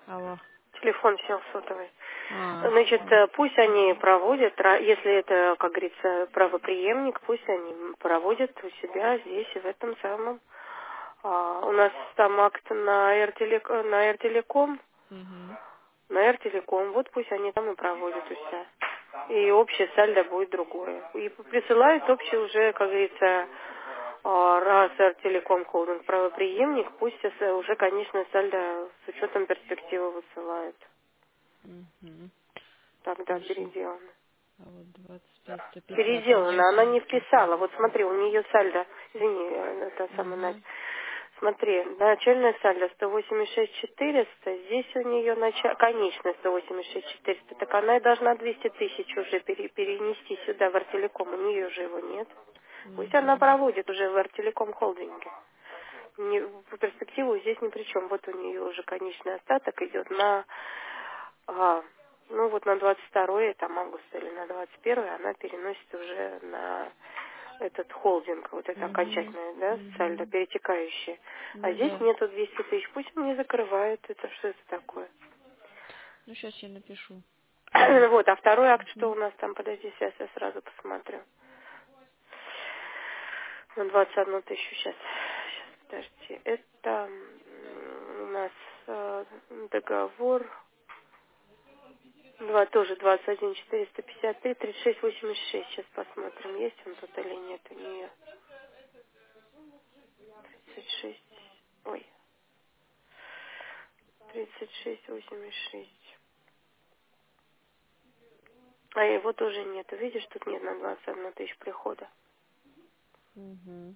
Алло. Телефон сел сотовый. А, Значит, да. пусть они проводят, если это, как говорится, правопреемник, пусть они проводят у себя здесь, в этом самом. У нас там акт на Р-телеком, Угу. вот пусть они там и проводят у себя. И общее сальдо будет другое. И присылают общий уже, как говорится, раз Р-телеком холдинг правопреемник, пусть уже конечное сальдо с учетом перспективы высылают. Угу. Тогда Хорошо. переделано. А вот 25-150, они Переделано, она очень не вписала. вписаны. Вот смотри, у нее сальдо, извини, это самое, Надь. Угу. Смотри, начальное сальдо 186 400, здесь у нее конечное 186 400, так она и должна 200 тысяч уже перенести сюда в Артелеком, у нее же его нет. Пусть она Угу. проводит уже в Артелеком холдинге. В перспективу здесь ни при чем. Вот у нее уже конечный остаток идет на, ну вот на 22 там августа или на 21 она переносит уже на этот холдинг, вот это Угу. окончательное, да, сальдо, Угу. перетекающее. А Ну здесь да. нету 200 тысяч, пусть он не закрывает, это что это такое? Ну сейчас я напишу. Угу. Вот, а второй акт, что Угу. у нас там, подожди, сейчас я сразу посмотрю. На 21 тысячу сейчас. Сейчас, подожди. Это у нас договор тоже 21 453 36 86. Сейчас посмотрим, есть он тут или нет у нее. 36. Ой. 3686. А его тоже нет. Видишь, тут нет на 21 тысяч прихода. Угу.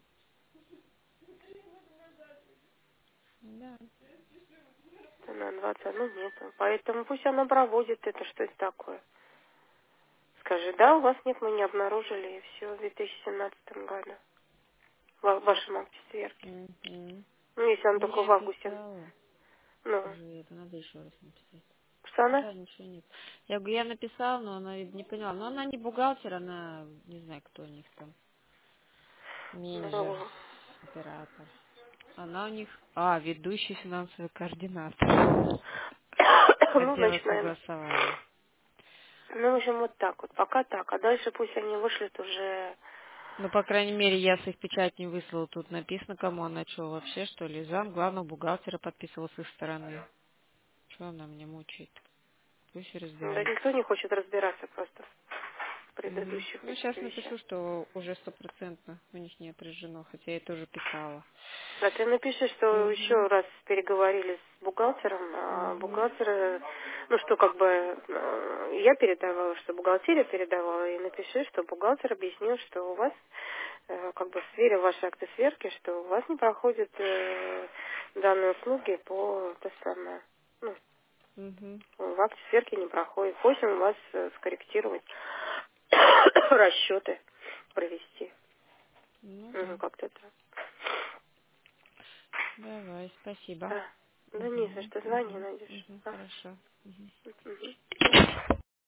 Да. На 21 нету. Поэтому пусть она проводит это, что это такое. Скажи, да, у вас нет, мы не обнаружили, и все, в 2017 году. В вашем акте сверки. Угу. Ну, если он Ну только я в августе. писала. Ну, Уже это надо еще раз написать. что она? Да, ничего нет. Я говорю, я написала, но она не поняла. Но она не бухгалтер, она не знаю, кто у них там. Менеджер, Ну, оператор. Она у них... ведущий финансовый координатор. ну, Отдела значит, наверное. согласования. Ну, в общем, вот так вот. Пока так. А дальше пусть они вышлют уже. Ну, по крайней мере, я с их печать не выслала. Тут написано, кому она что, вообще, что ли? Зам главного бухгалтера подписывал с их стороны. Что она мне мучает? Пусть Да разбирается. никто не хочет разбираться просто в Мгм. предыдущих Ну, этих сейчас вещах. напишу, что уже 100% у них не отражено, хотя я тоже писала. А ты напиши, что еще Угу. раз переговорили с бухгалтером, а Угу. бухгалтер, ну что как бы я передавала, что бухгалтерия передавала, и напиши, что бухгалтер объяснил, что у вас как бы в сфере вашей акты сверки, что у вас не проходят данные услуги по то самое, ну, Угу. в акте сверки не проходит. Просим у вас скорректировать расчеты, провести. Ну Ну, да. как-то так. Давай, спасибо. Да. Да не за Угу. что, звони, Угу. найдешь. Угу. Ага. Хорошо. Угу. Мгм.